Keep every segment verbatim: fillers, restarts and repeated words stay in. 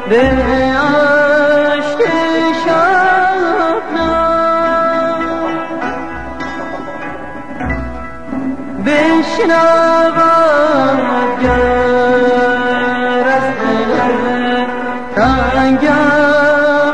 به اشک شبنم بشنود گر از دل تنگم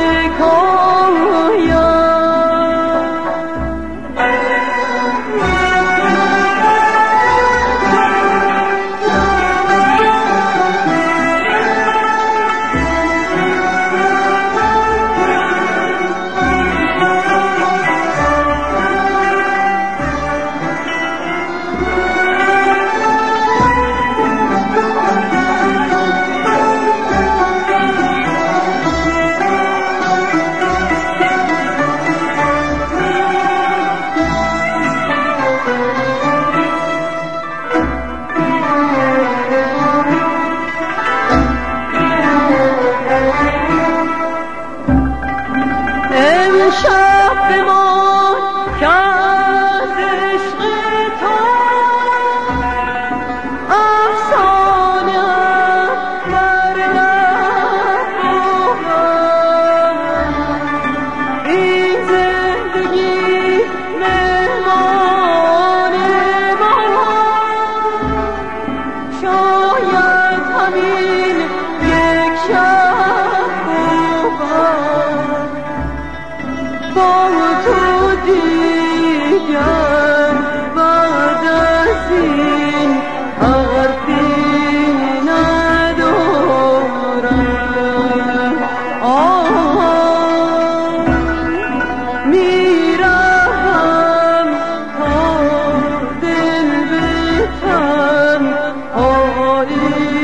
شب به ما که از عشق تو افسانه بر لب بود این زندگی مهمان ما شاید همین یک شب بود با تو دیگر بعد از این حرفی ندارم. آه میرم تا دل به تنهایی